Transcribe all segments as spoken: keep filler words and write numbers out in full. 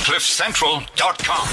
cliff central dot com.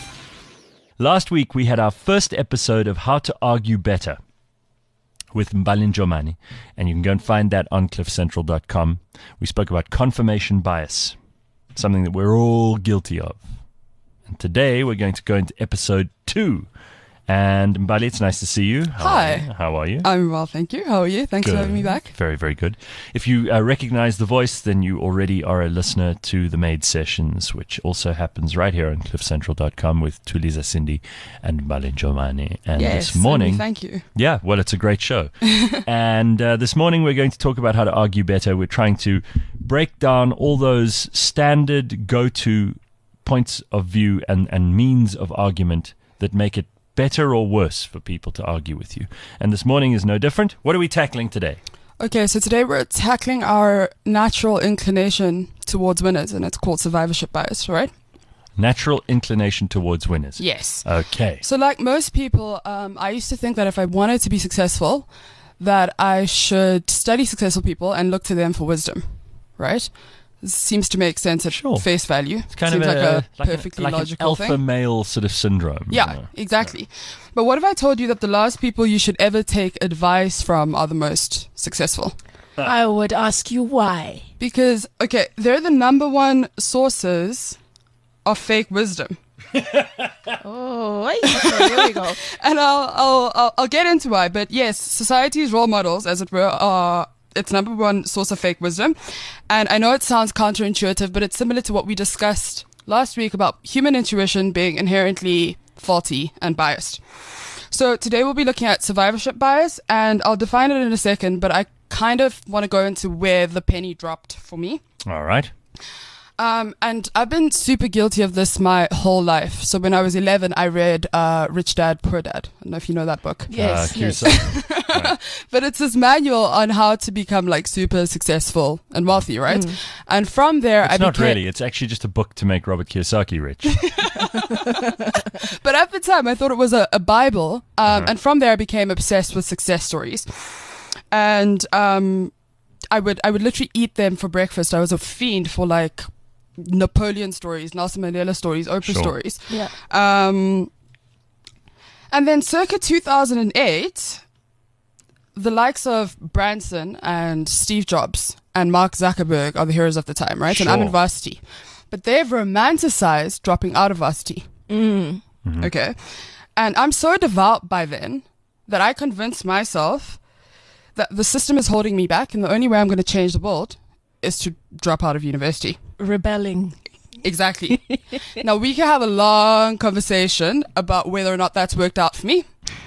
Last week we had our first episode of How to Argue Better with Mbalin Jomani, and you can go and find that on cliff central dot com. We spoke about confirmation bias, something that we're all guilty of. And today we're going to go into episode two. And Mbali, it's nice to see you. How Hi. Are you? How are you? I'm well, thank you. How are you? Thanks Good. for having me back. Very, very good. If you uh, recognize the voice, then you already are a listener to the Made Sessions, which also happens right here on cliff central dot com with Tuliza Cindy and Mbalin Jomani. And Yes, this morning... and thank you. Yeah, well, it's a great show. and uh, this morning we're going to talk about how to argue better. We're trying to break down all those standard go-to points of view and, and means of argument that make it better or worse for people to argue with you. And this morning is no different. What are we tackling today? Okay, so today we're tackling our natural inclination towards winners, and it's called survivorship bias, right? Natural inclination towards winners. Yes. Okay. So like most people, um, I used to think that if I wanted to be successful, that I should study successful people and look to them for wisdom, right? This seems to make sense at Sure. face value. It's kind Seems of like a, a like perfectly an, like logical an alpha thing. male sort of syndrome. Yeah, you know? exactly. But what if I told you that the last people you should ever take advice from are the most successul? I would ask you why. Because, okay, they're the number one sources of fake wisdom. Oh, okay, here we go. And I'll, I'll, I'll, I'll get into why. But yes, society's role models, as it were, are its number one source of fake wisdom. And I know it sounds counterintuitive, but it's similar to what we discussed last week about human intuition being inherently faulty and biased. So today we'll be looking at survivorship bias, and I'll define it in a second, but I kind of want to go into where the penny dropped for me. All right. Um, and I've been super guilty of this my whole life. So when I was eleven, I read uh, Rich Dad, Poor Dad. I don't know if you know that book. Yes, uh, yes. Kiyosaki. Right. But it's this manual on how to become like super successful and wealthy, right? Mm. And from there, It's I not became, really. It's actually just a book to make Robert Kiyosaki rich. But at the time, I thought it was a, a Bible. Um, Uh-huh. And from there, I became obsessed with success stories. And um, I would I would literally eat them for breakfast. I was a fiend for like Napoleon stories, Nelson Mandela stories, Oprah Sure. stories. Yeah. Um, and then circa two thousand eight, the likes of Branson and Steve Jobs and Mark Zuckerberg are the heroes of the time, right? And I'm in Sure. varsity. But they've romanticized dropping out of varsity. Mm. Okay. And I'm so devout by then that I convinced myself that the system is holding me back, and the only way I'm going to change the world is to drop out of university. Rebelling. Exactly. Now, we can have a long conversation about whether or not that's worked out for me.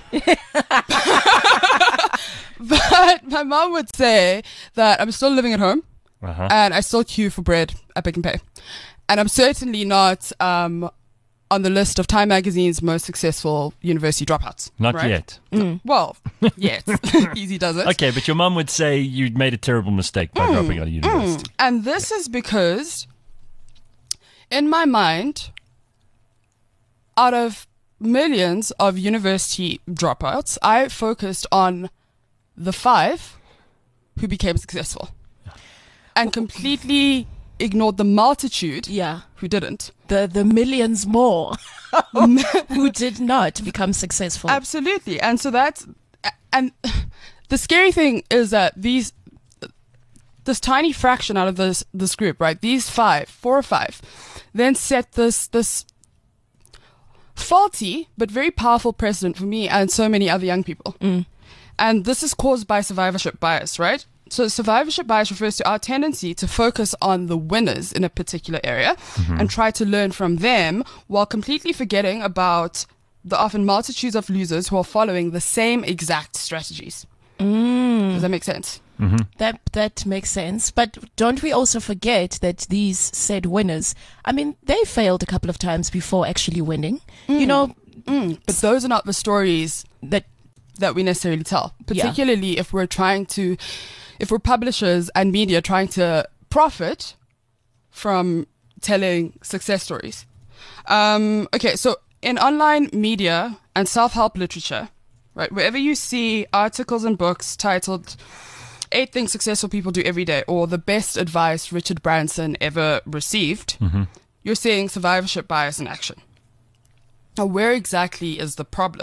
But my mom would say that I'm still living at home Uh-huh. and I still queue for bread at Pick and Pay. And I'm certainly not um, on the list of Time Magazine's most successful university dropouts. Not right? yet. Mm. Well, yes. Easy does it. Okay, but your mum would say you'd made a terrible mistake by dropping out of university. Mm. And this is because, in my mind, out of millions of university dropouts, I focused on the five who became successful and completely ignored the multitude Yeah. who didn't. The the millions more who did not become successful. Absolutely. And so that's, and the scary thing is that these, this tiny fraction out of this, this group, right? These five, four or five, then set this, this faulty, but very powerful precedent for me and so many other young people. Mm. And this is caused by survivorship bias, right? So survivorship bias refers to our tendency to focus on the winners in a particular area and try to learn from them while completely forgetting about the often multitudes of losers who are following the same exact strategies. Mm. Does that make sense? Mm-hmm. That that makes sense. But don't we also forget that these said winners, I mean, they failed a couple of times before actually winning. You know, Mm. But those are not the stories that that we necessarily tell, Yeah. particularly if we're trying to, if we're publishers and media trying to profit from telling success stories. Um, okay, so in online media and self-help literature, right, wherever you see articles and books titled Eight Things Successful People Do Every Day or The Best Advice Richard Branson Ever Received, Mm-hmm. you're seeing survivorship bias in action. Now, where exactly is the problem?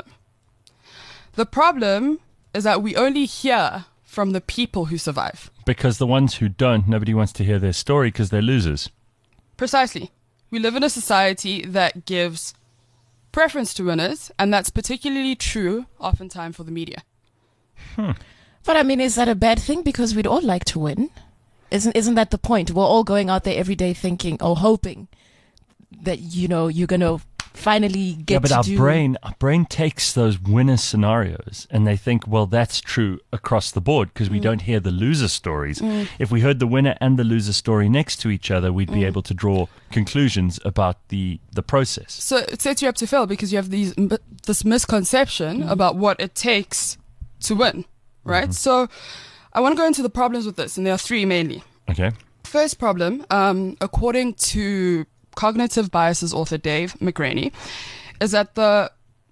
The problem is that we only hear from the people who survive. Because the ones who don't, nobody wants to hear their story because they're losers. Precisely. We live in a society that gives preference to winners, and that's particularly true oftentimes for the media. Hmm. But I mean, is that a bad thing? Because we'd all like to win. Isn't isn't that the point? We're all going out there every day thinking or hoping that, you know, you're going to finally get yeah, but to our do... brain, our brain takes those winner scenarios and they think, well, that's true across the board because we mm. don't hear the loser stories. Mm. If we heard the winner and the loser story next to each other, we'd be mm. able to draw conclusions about the, the process. So it sets you up to fail because you have these this misconception mm. about what it takes to win, right? Mm-hmm. So I want to go into the problems with this, and there are three mainly. Okay. First problem, um, according to Cognitive Biases author Dave McRaney, is that the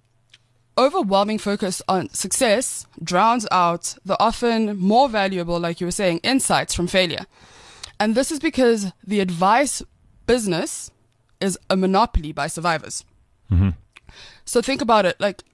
overwhelming focus on success drowns out the often more valuable, like you were saying, insights from failure. And this is because the advice business is a monopoly by survivors. Mm-hmm. So think about it, like,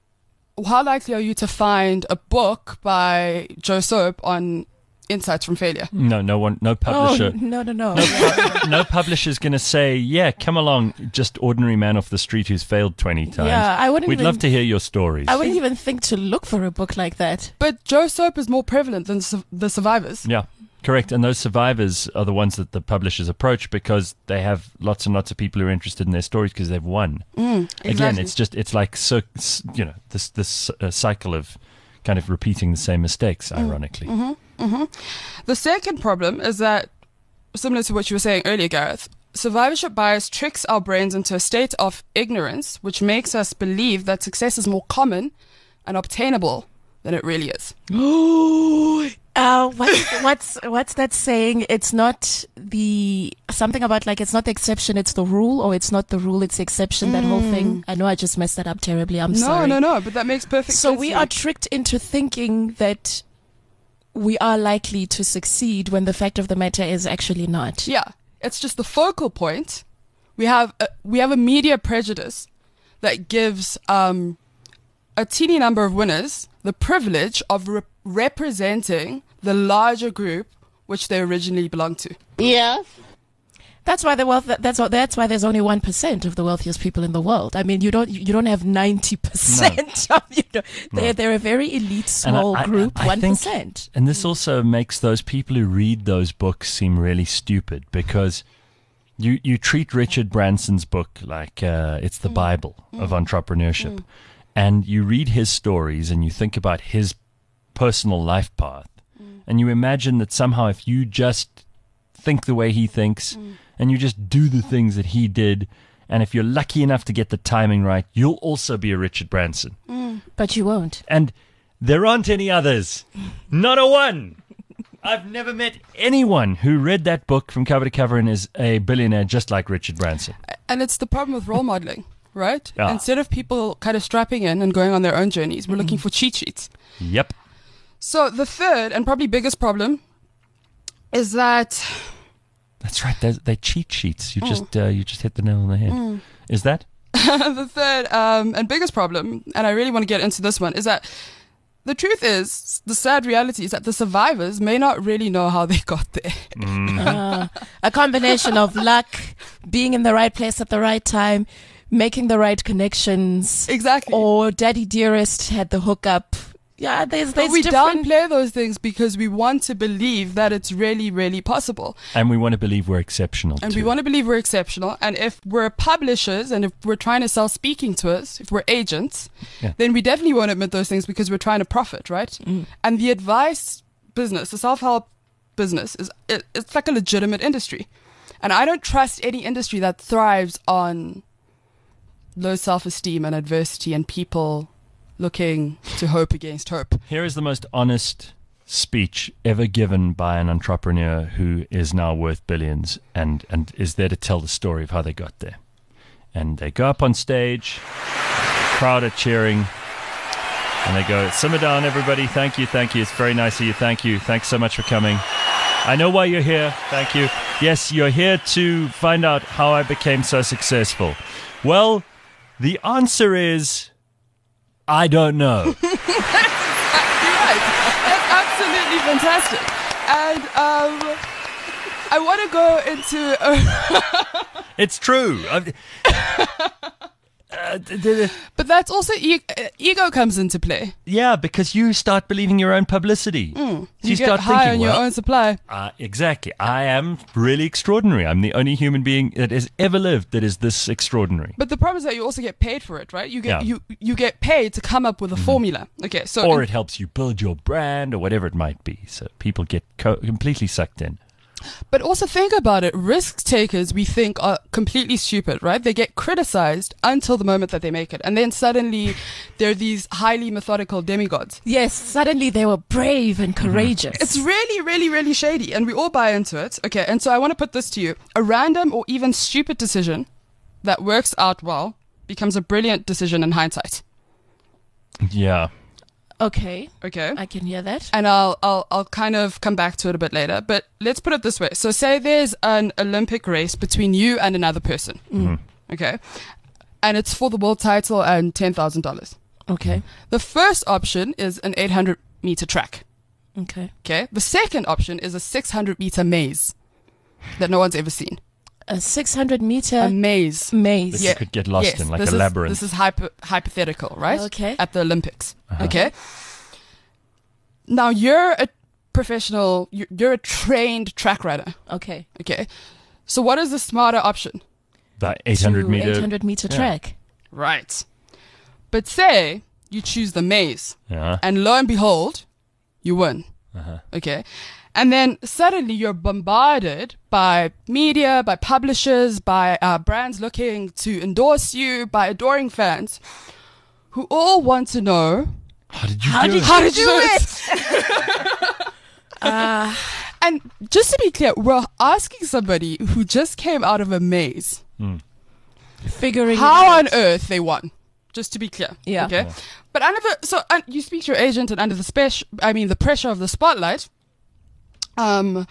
how likely are you to find a book by Joe Soap on insights from failure? No, no one, no publisher. Oh, no, no, no. No, pu- no publisher's going to say, yeah, come along, just ordinary man off the street who's failed twenty times. Yeah, I wouldn't We'd even, love to hear your stories. I wouldn't even think to look for a book like that. But Joe Soap is more prevalent than su- the survivors. Yeah, correct. And those survivors are the ones that the publishers approach because they have lots and lots of people who are interested in their stories because they've won. Mm, exactly. Again, it's just, it's like, so, you know, this, this uh, cycle of kind of repeating the same mistakes, ironically. Mm-hmm. Mm-hmm. The second problem is that, similar to what you were saying earlier, Gareth, survivorship bias tricks our brains into a state of ignorance, which makes us believe that success is more common and obtainable than it really is. Oh, uh, what's, what's what's that saying? It's not the something about like it's not the exception, it's the rule, or it's not the rule, it's the exception. Mm. That whole thing. I know I just messed that up terribly. I'm no, sorry. No, no, no. But that makes perfect so sense. So we are tricked into thinking that we are likely to succeed when the fact of the matter is actually not. Yeah, it's just the focal point. We have a, we have a media prejudice that gives um, a teeny number of winners the privilege of re- representing the larger group which they originally belonged to. Yeah. That's why the wealth. That's what. That's why there's only one percent of the wealthiest people in the world. I mean, you don't. You don't have ninety percent. No. You know, no. they're they're a very elite small I, I, group. One percent. And this also makes those people who read those books seem really stupid because you you treat Richard Branson's book like uh, it's the mm. Bible mm. of entrepreneurship, mm. and you read his stories and you think about his personal life path, mm. and you imagine that somehow if you just think the way he thinks. Mm. And you just do the things that he did. And if you're lucky enough to get the timing right, you'll also be a Richard Branson. Mm. But you won't. And there aren't any others. Not a one. I've never met anyone who read that book from cover to cover and is a billionaire just like Richard Branson. And it's the problem with role modeling, right? Yeah. Instead of people kind of strapping in and going on their own journeys, we're mm-hmm. looking for cheat sheets. Yep. So the third and probably biggest problem is that... That's right. They're, they're cheat sheets. You mm. just uh, you just hit the nail on the head. Mm. Is that? The third um, and biggest problem, and I really want to get into this one, is that the truth is, the sad reality is that the survivors may not really know how they got there. Mm. uh, a combination of luck, being in the right place at the right time, making the right connections. Exactly. Or Daddy Dearest had the hookup. Yeah, there's, there's but we different... downplay those things because we want to believe that it's really, really possible. And we want to believe we're exceptional. And too. we want to believe we're exceptional. And if we're publishers and if we're trying to sell speaking tours, if we're agents, yeah. then we definitely won't admit those things because we're trying to profit, right? Mm. And the advice business, the self-help business, is it, it's like a legitimate industry. And I don't trust any industry that thrives on low self-esteem and adversity and people looking to hope against hope. Here is the most honest speech ever given by an entrepreneur who is now worth billions and, and is there to tell the story of how they got there. And they go up on stage, the crowd are cheering, and they go, simmer down, everybody. Thank you, thank you. It's very nice of you. Thank you. Thanks so much for coming. I know why you're here. Thank you. Yes, you're here to find out how I became so successful. Well, the answer is I don't know. You're right. That's absolutely fantastic. And um, I want to go into. Uh, It's true. I- uh, d- d- but that's also e- uh, ego comes into play. yeah, because you start believing your own publicity. You, you get start high thinking, on your well, own supply. Uh, exactly. I am really extraordinary. I'm the only human being that has ever lived that is this extraordinary. But the problem is that you also get paid for it, right? You get Yeah. you you get paid to come up with a formula. Okay, so Or in- it helps you build your brand or whatever it might be. So people get co- completely sucked in. but also think about it. Risk takers we think are completely stupid, right? They get criticized until the moment that they make it, and then suddenly they're these highly methodical demigods. Yes, suddenly they were brave and courageous. It's really, really, really shady, and we all buy into it. Okay, and so I want to put this to you: a random or even stupid decision that works out well becomes a brilliant decision in hindsight. Yeah. okay. Okay. I can hear that. And I'll, I'll, I'll kind of come back to it a bit later. But let's put it this way. So say there's an Olympic race between you and another person. Okay. And it's for the world title and ten thousand dollars. Okay. The first option is an eight hundred meter track. Okay. Okay. The second option is a six hundred meter maze that no one's ever seen. A six hundred meter A maze. maze. That Yeah. you could get lost Yes, in, like this a is, labyrinth. This is hypo- hypothetical, right? Okay. At the Olympics. Okay. Now you're a professional, you're, you're a trained track rider. Okay. Okay. So what is the smarter option? the eight hundred To meter. eight hundred meter yeah. track. Right. But say you choose the maze, Yeah. and lo and behold, you win. Uh-huh. Okay. And then suddenly you're bombarded by media, by publishers, by uh, brands looking to endorse you, by adoring fans who all want to know, How did you How do did it? how did you do it? Uh, And just to be clear, we're asking somebody who just came out of a maze figuring how it on out. earth they won. Just to be clear. Yeah. Okay. But under the so uh, you speak to your agent, and under the special, I mean the pressure of the spotlight, um,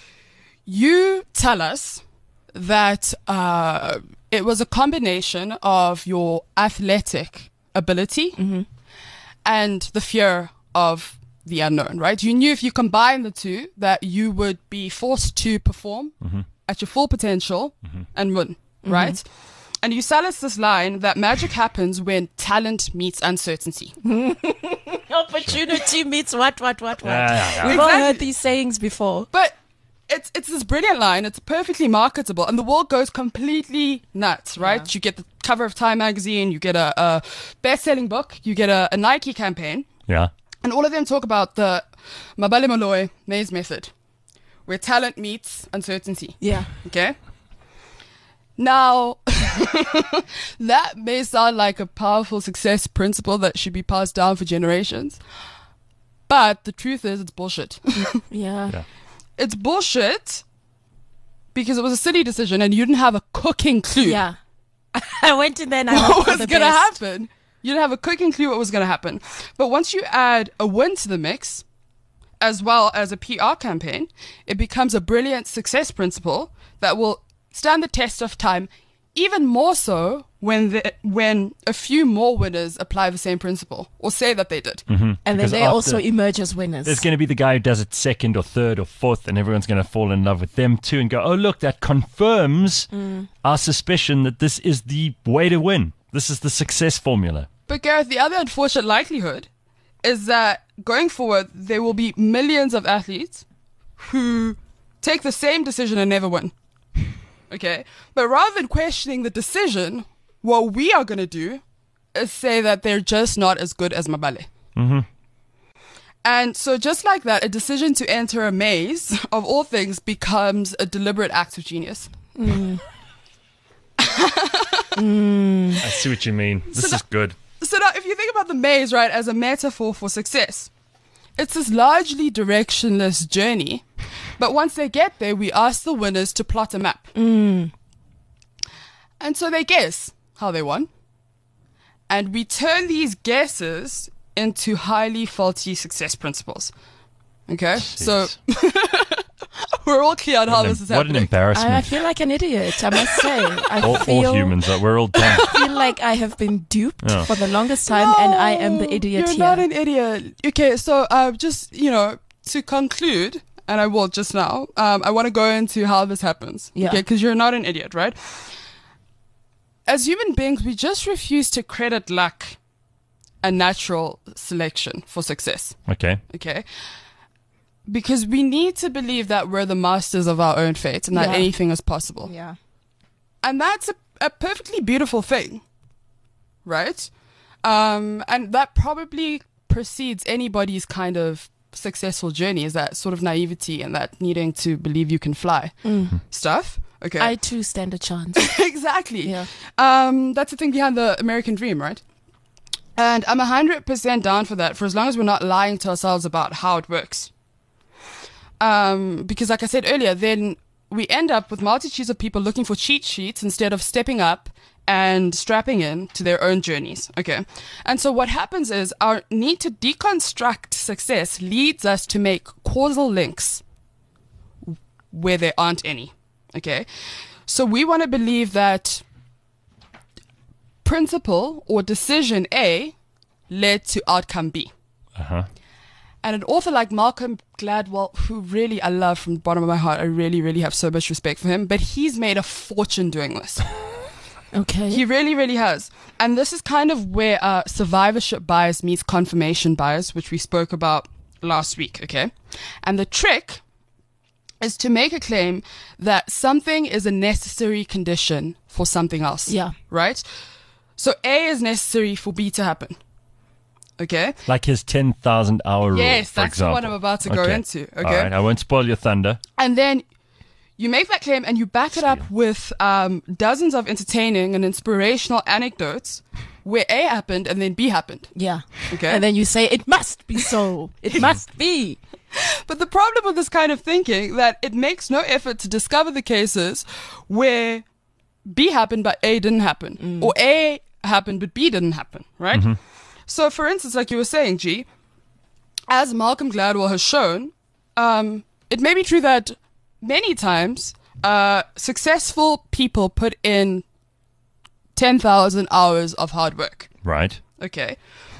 you tell us that uh, it was a combination of your athletic ability and the fear of the unknown. Right? You knew if you combine the two that you would be forced to perform at your full potential and win. Right? And you sell us this line that magic happens when talent meets uncertainty. Opportunity meets what, what, what, what. Yeah, yeah, yeah. We've all Exactly. heard these sayings before. But it's it's this brilliant line. It's perfectly marketable, and the world goes completely nuts, right? Yeah. You get the cover of Time magazine, you get a, a best-selling book, you get a, a Nike campaign, Yeah. and all of them talk about the Mabale Moloi maze method, where talent meets uncertainty. Yeah. Okay. Now, that may sound like a powerful success principle that should be passed down for generations, but the truth is, it's bullshit. Yeah. Yeah. It's bullshit because it was a city decision and you didn't have a cooking clue Yeah. I went in there and I what hoped for was the going to best. happen. You didn't have a cooking clue what was going to happen. But once you add a win to the mix, as well as a P R campaign, it becomes a brilliant success principle that will stand the test of time, even more so when the, when a few more winners apply the same principle or say that they did. And then Because they after- also emerge as winners. There's going to be the guy who does it second or third or fourth, and everyone's going to fall in love with them too and go, oh, look, that confirms our suspicion that this is the way to win. This is the success formula. But Gareth, the other unfortunate likelihood is that going forward, there will be millions of athletes who take the same decision and never win. Okay? But rather than questioning the decision, what we are going to do is say that they're just not as good as Mabale. Mm-hmm. And so just like that, a decision to enter a maze, of all things, becomes a deliberate act of genius. I see what you mean. This So is that- good. So now, if you think about the maze, right, as a metaphor for success, it's this largely directionless journey. But once they get there, we ask the winners to plot a map. And so they guess how they won. And we turn these guesses into highly faulty success principles. Okay? So, Jeez. We're all clear on how What an- this is what an happening. embarrassment. I, I feel like an idiot, I must say. I all, feel, all humans are. We're all dumb. feel like I have been duped Yeah. for the longest time, and I am the No, idiot You're here. not an idiot. Okay, so uh, just, you know, to conclude, and I will just now, um, I want to go into how this happens. Yeah. Okay, because you're not an idiot, right? As human beings, we just refuse to credit luck and natural selection for success. Okay. Okay? Because we need to believe that we're the masters of our own fate and that Yeah. anything is possible. Yeah. And that's a, a perfectly beautiful thing, right? Um, and that probably precedes anybody's kind of successful journey, is that sort of naivety and that needing to believe you can fly stuff. Okay. I too stand a chance. exactly. Yeah. Um, that's the thing behind the American dream, right? And I'm one hundred percent down for that, for as long as we're not lying to ourselves about how it works. Um, because like I said earlier, then we end up with multitudes of people looking for cheat sheets instead of stepping up and strapping in to their own journeys. Okay. And so what happens is our need to deconstruct success leads us to make causal links where there aren't any. Okay. So we want to believe that principle or decision A led to outcome B. Uh-huh. And an author like Malcolm Gladwell, who really I love from the bottom of my heart, I really, really have so much respect for him, but he's made a fortune doing this. Okay. He really, really has. And this is kind of where uh, survivorship bias meets confirmation bias, which we spoke about last week, okay? And the trick is to make a claim that something is a necessary condition for something else. Yeah. Right? So A is necessary for B to happen. Okay? Like his ten thousand hour rule, Yes, for that's example. what I'm about to go Okay. into. Okay? All right, I won't spoil your thunder. And then you make that claim and you back it up with um, dozens of entertaining and inspirational anecdotes where A happened and then B happened. Yeah. Okay? And then you say, it must be so. It must be. But the problem with this kind of thinking that it makes no effort to discover the cases where B happened but A didn't happen, or A happened but B didn't happen, right? So, for instance, like you were saying, G, as Malcolm Gladwell has shown, um, it may be true that many times uh, successful people put in ten thousand hours of hard work. Right. Okay.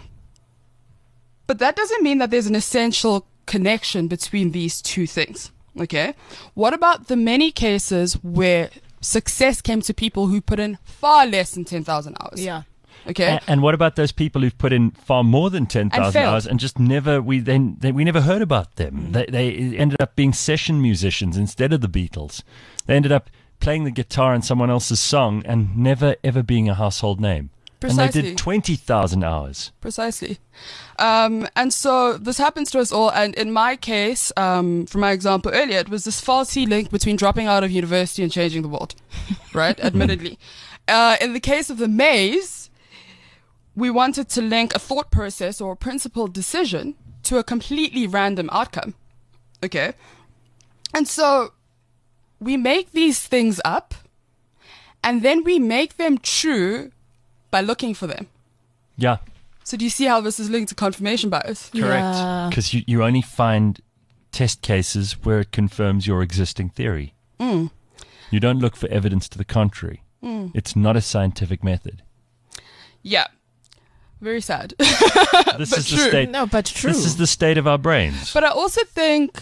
But that doesn't mean that there's an essential connection between these two things. Okay. What about the many cases where success came to people who put in far less than ten thousand hours? Yeah. Okay. A- And what about those people who've put in far more than ten thousand failed. hours and just never, we then they, we never heard about them. They, they ended up being session musicians instead of the Beatles. They ended up playing the guitar in someone else's song and never ever being a household name. And they Precisely. did twenty thousand hours. Precisely. Um, and so this happens to us all. And in my case, um, from my example earlier, it was this faulty link between dropping out of university and changing the world, right? Admittedly. Uh, in the case of the maze, we wanted to link a thought process or a principled decision to a completely random outcome. Okay. And so we make these things up and then we make them true by looking for them. Yeah, So do you see how this is linked to confirmation bias? Yeah. correct. Because you, you only find test cases where it confirms your existing theory. Mm. You don't look for evidence to the contrary. Mm. It's not a scientific method. Yeah. Very sad. This But is the true. state. No, but true. This is the state of our brains. But I also think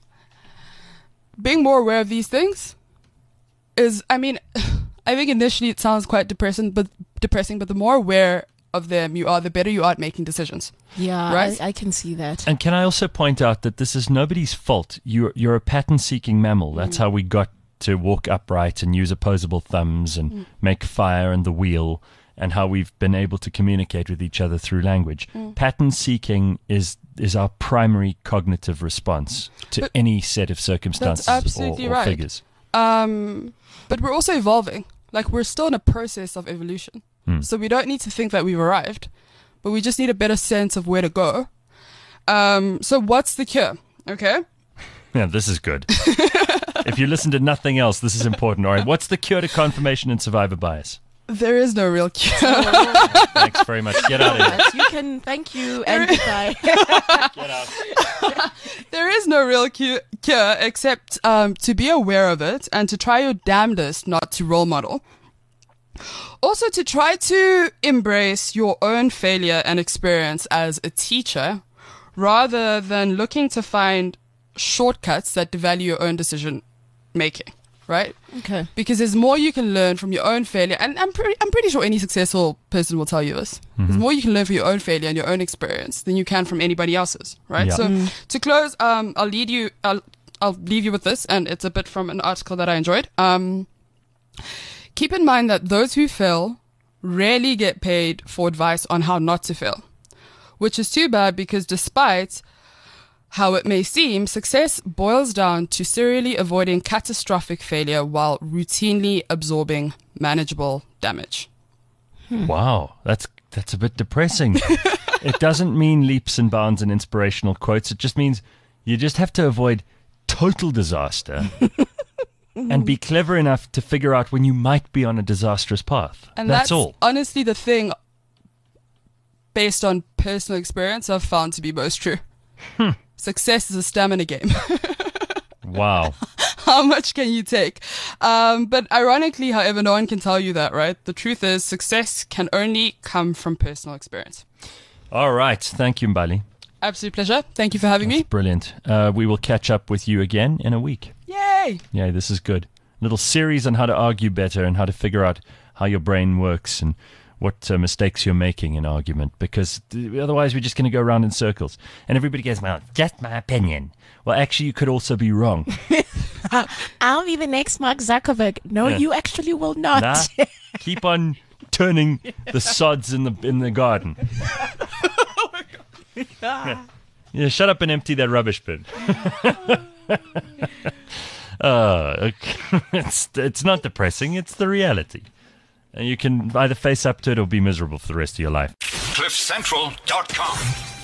being more aware of these things is, I mean, I think initially it sounds quite depressing, but depressing, but the more aware of them you are, the better you are at making decisions. yeah, Right? I, I can see that. And can I also point out that this is nobody's fault. You're you're a pattern-seeking mammal. That's how we got to walk upright and use opposable thumbs and make fire and the wheel, and how we've been able to communicate with each other through language. Pattern-seeking is is our primary cognitive response to But any set of circumstances that's absolutely or, or right. figures. Um, but we're also evolving. Like, we're still in a process of evolution. Hmm. So we don't need to think that we've arrived, but we just need a better sense of where to go. Um, so what's the cure? Okay. Yeah, this is good. If you listen to nothing else, this is important. All right, what's the cure to confirmation and survivor bias? There is no real cure. Thanks very much. Get out of here. But you can, thank you, and goodbye. Get out. There is no real cu- cure except um, to be aware of it and to try your damnedest not to role model. Also, to try to embrace your own failure and experience as a teacher rather than looking to find shortcuts that devalue your own decision making, right? Okay. Because there's more you can learn from your own failure. And I'm pretty, I'm pretty sure any successful person will tell you this. Mm-hmm. There's more you can learn from your own failure and your own experience than you can from anybody else's, right? Yeah. So Mm. to close, um, I'll lead you, I'll, I'll leave you with this, and it's a bit from an article that I enjoyed. Um, keep in mind that those who fail rarely get paid for advice on how not to fail, which is too bad because despite how it may seem, success boils down to serially avoiding catastrophic failure while routinely absorbing manageable damage. Wow, that's that's a bit depressing. It doesn't mean leaps and bounds and inspirational quotes. It just means you just have to avoid total disaster and be clever enough to figure out when you might be on a disastrous path. And that's, that's, all. honestly the thing, based on personal experience, I've found to be most true. Hmm. Success is a stamina game. Wow. How much can you take? Um, but ironically, however, no one can tell you that, right? The truth is, success can only come from personal experience. All right. Thank you, Mbali. Absolute pleasure. Thank you for having That's me. brilliant. Uh, we will catch up with you again in a week. Yay! Yeah, this is good. Little series on how to argue better and how to figure out how your brain works and what uh, mistakes you're making in argument, because th- otherwise we're just going to go around in circles. And everybody goes, well, just my opinion. Well, actually, you could also be wrong. I'll be the next Mark Zuckerberg. No, Yeah. you actually will not. Nah, keep on turning the sods in the in the garden. Yeah. Yeah, shut up and empty that rubbish bin. uh, okay. it's it's not depressing. It's the reality. And you can either face up to it or be miserable for the rest of your life. cliff central dot com